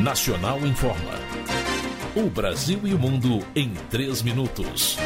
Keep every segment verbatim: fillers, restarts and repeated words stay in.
Nacional Informa. O Brasil e o mundo em três minutos.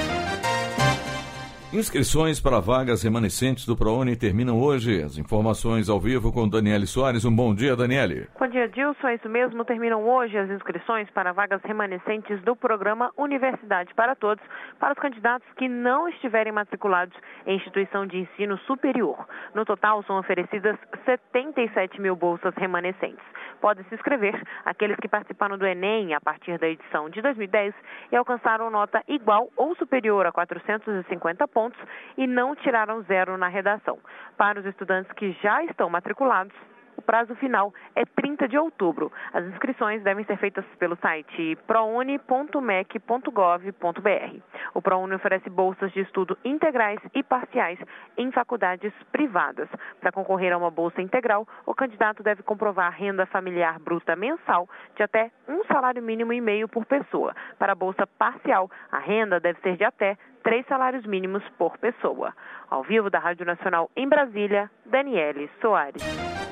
Inscrições para vagas remanescentes do ProUni terminam hoje. As informações ao vivo com Daniele Soares. Um bom dia, Daniele. Bom dia, Dilson. É isso mesmo. Terminam hoje as inscrições para vagas remanescentes do programa Universidade para Todos para os candidatos que não estiverem matriculados em instituição de ensino superior. No total, são oferecidas setenta e sete mil bolsas remanescentes. Podem se inscrever aqueles que participaram do Enem a partir da edição de dois mil e dez e alcançaram nota igual ou superior a quatrocentos e cinquenta pontos e não tiraram zero na redação. Para os estudantes que já estão matriculados, o prazo final é trinta de outubro. As inscrições devem ser feitas pelo site prouni ponto mec ponto gov ponto br. O ProUni oferece bolsas de estudo integrais e parciais em faculdades privadas. Para concorrer a uma bolsa integral, o candidato deve comprovar a renda familiar bruta mensal de até um salário mínimo e meio por pessoa. Para a bolsa parcial, a renda deve ser de até três salários mínimos por pessoa. Ao vivo da Rádio Nacional em Brasília, Daniele Soares.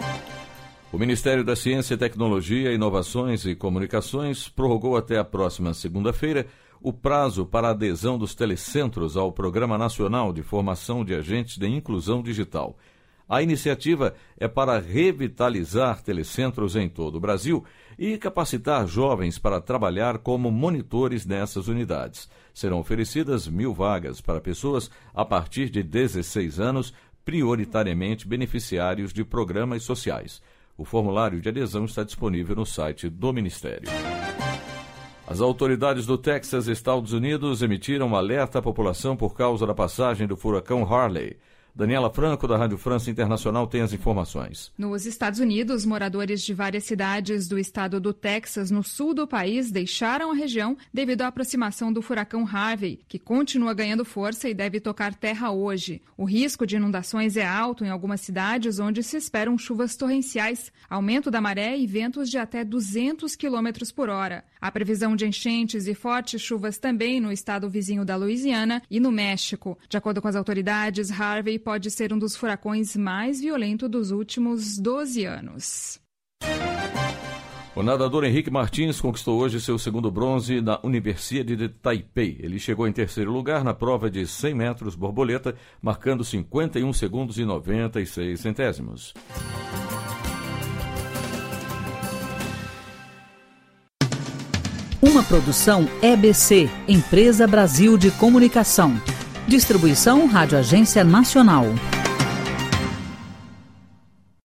O Ministério da Ciência, Tecnologia, Inovações e Comunicações prorrogou até a próxima segunda-feira o prazo para a adesão dos telecentros ao Programa Nacional de Formação de Agentes de Inclusão Digital. A iniciativa é para revitalizar telecentros em todo o Brasil e capacitar jovens para trabalhar como monitores nessas unidades. Serão oferecidas mil vagas para pessoas a partir de dezesseis anos, prioritariamente beneficiários de programas sociais. O formulário de adesão está disponível no site do Ministério. As autoridades do Texas, Estados Unidos, emitiram um alerta à população por causa da passagem do furacão Harley. Daniela Franco, da Rádio França Internacional, tem as informações. Nos Estados Unidos, moradores de várias cidades do estado do Texas, no sul do país, deixaram a região devido à aproximação do furacão Harvey, que continua ganhando força e deve tocar terra hoje. O risco de inundações é alto em algumas cidades, onde se esperam chuvas torrenciais, aumento da maré e ventos de até duzentos quilômetros por hora. Há previsão de enchentes e fortes chuvas também no estado vizinho da Louisiana e no México. De acordo com as autoridades, Harvey pode ser um dos furacões mais violentos dos últimos doze anos. O nadador Henrique Martins conquistou hoje seu segundo bronze na Universidade de Taipei. Ele chegou em terceiro lugar na prova de cem metros borboleta, marcando cinquenta e um segundos e noventa e seis centésimos. Uma produção E B C, Empresa Brasil de Comunicação. Distribuição Rádio Agência Nacional.